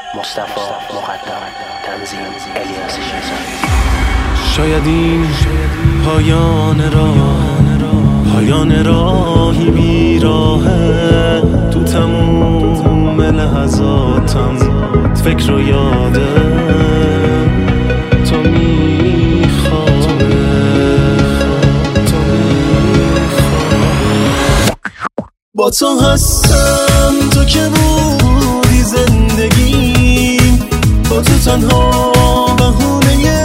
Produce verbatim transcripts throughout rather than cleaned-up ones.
مصطفی مقدم، تنظیم الیاس شیزانی. شاید این پایان راه، پایان راهی بیراهه. تو تموم لحظاتم فکر و یاده تو میخوامه، تو میخوامه. با تو هستم، تو که بودی زندگیم، با تو تنها بهونه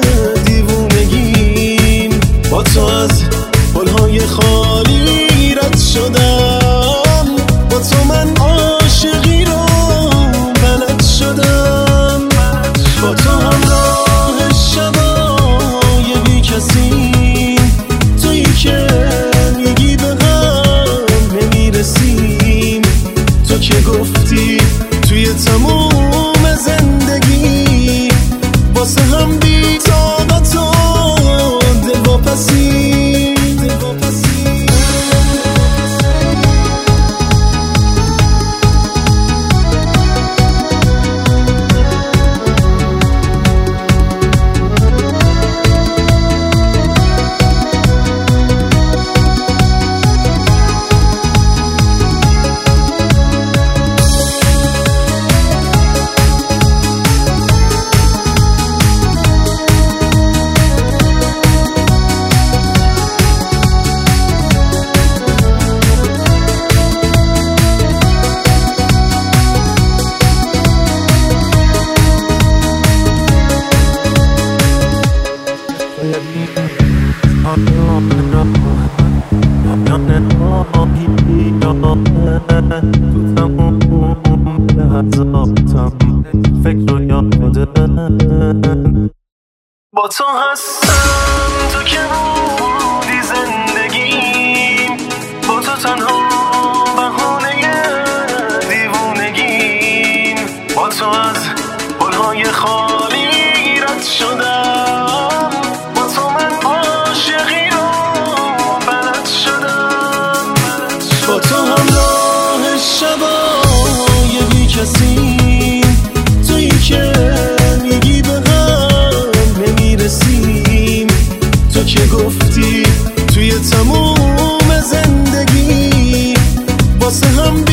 دیوونگیم. با تو از پلهای خالی رد شدم، با تو من عاشقی رو بلد شدم. با تو همراه شبای بی کسیم، تویی که میگی به هم نمیرسیم. تو که گفتی توی تموم زندگی واسه هم بی طاقت و دلواپسی. تو تموم لحظاتم فکر و یاده با تو هستم، تو که بودی زندگیم، با تو تنها بهونه دیوونگیم. با تو از پلهای خالی رد شدم، با تو من عاشقی رو بلد شدم. با تو همراه شبای بی کسیم، تویی که میگی به هم نمیرسیم. تو که گفتی توی تموم زندگی واسه هم